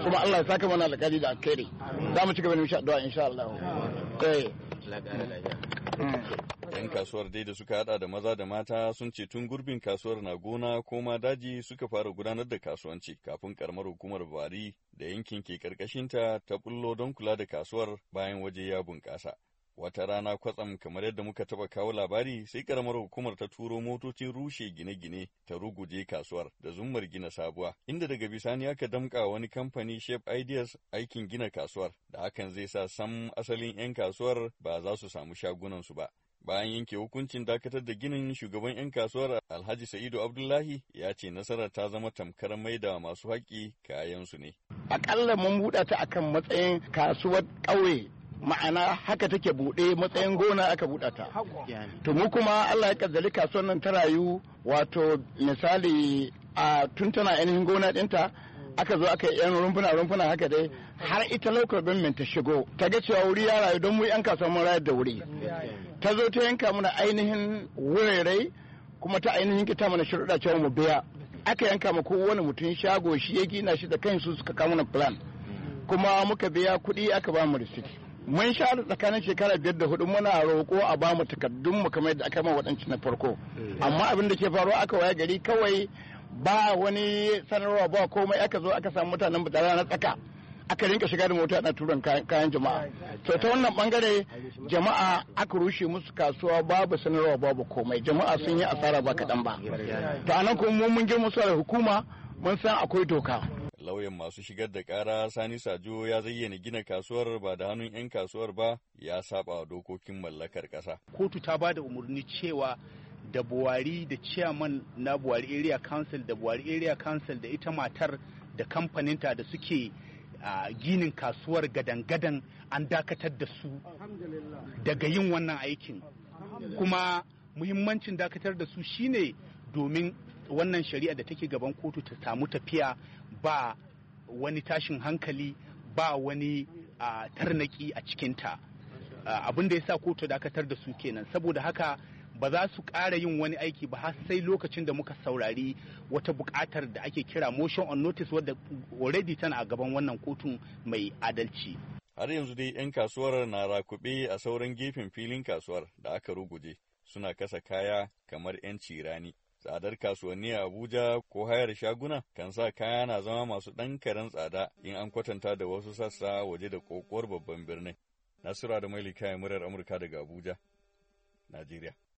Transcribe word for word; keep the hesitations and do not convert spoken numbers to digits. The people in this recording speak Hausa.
kuma Allah ya saka mana alƙali da alkhairi za mu ci gaba da insha Allah insha Allah eh yan kasuwar dai da suka hada da maza da mata sun ce tun gurbin kasuwar na gona ko ma daji suka fara gudanar da kasuwanci kafin karamar hukumar Bari da yankin ke karkashinta ta bullo don kula da kasuwar bayan waje ya bunƙasa. Wata rana kwatsam kamar yadda muka taba kawo labari sai karamar hukumar ta turo motocin rushe gine-gine ta ruguje kasuwar da zummar gina sabuwa, inda daga bisani aka damƙa wani kamfani Shape Ideas aikin gina kasuwar da hakan zai sa sam asalin 'yan kasuwar ba za su samu shagunansu ba. Bayan yanke hukuncin dakatar da ginin, shugaban 'yan kasuwar Alhaji Sa'idu Abdullahi ya ce nasarar ta zama tamkar maida masu haƙƙi kayansu ne. Aƙalla mun buɗa ta akan matsayin kasuwar ƙauye, ma'ana haka take buɗe matsayin gona aka buɗa ta. To mu kuma Allah ya kaddari kasuwar nan ta rayu, wato misali a tun tana ainihin gona ɗinta aka zo aka yi yan rumfuna rumfuna haka dai har ita local government ta shigo ta ga cewa wuri ya rayu don mu yan kasuwa mun rayar da wuri. Ta zo ta yanka mana ainihin wurare kuma ta ainihin kita mana shirɗa cewa mu biya. Aka yanka ma kowane mutum shago shi ya gina shi da kansu suka kawo mana plan. Kuma muka biya kuɗi aka ba mu receipt. Mun sha tsakanin shekara biyar da hudu muna roƙo a ba mu takardun mu kamar yadda aka ma waɗanci na farko. Amma abin da ke faruwa aka waya gari kawai ba wani sanarwa ba komai, aka zo aka samu mutanen butara na tsaka aka rinka shiga da mota na turan kayan jama'a. To ta wannan bangare jama'a aka rushe musu kasuwa babu sanarwa babu komai, jama'a sun yi asara ba kaɗan ba. To anan kuma mun girma su da hukuma mun san akwai doka. Lauyan masu shigar da ƙara Sani Sajo ya zayyana gina kasuwar ba da hannun 'yan kasuwar ba ya saba wa dokokin mallakar ƙasa. Kotu ta ba da umarni cewa da Buwari da chairman na Buwari Area Council da Buwari Area Council da ita matar da kamfaninta da suke uh, ginin kasuwar gadan-gadan an dakatar da su daga yin wannan aikin. Kuma muhimmancin dakatar da su shine domin wannan shari'a da take gaban kotu ta samu tafiya ba wani tashin hankali ba wani uh, tarnaki a cikinta. Uh, abin da ya sa kotu dakatar da su kenan, saboda haka ba za su ƙara yin wani aiki ba har sai lokacin da muka saurari wata buƙatar da ake kira motion on notice wadda already tana a gaban wannan kotun mai adalci. Har yanzu dai 'yan kasuwar na rakuɓe a sauran gefen filin kasuwar da aka ruguje suna kasa kaya kamar 'yan cirani. Tsadar kasuwanni a Abuja ko hayar shaguna kan sa kaya na zama masu ɗan karen tsada in an kwatanta da wasu sassa waje da ƙoƙuwar babban birnin. Nasira da Maili kayan murar Amurka daga Abuja, Najeriya.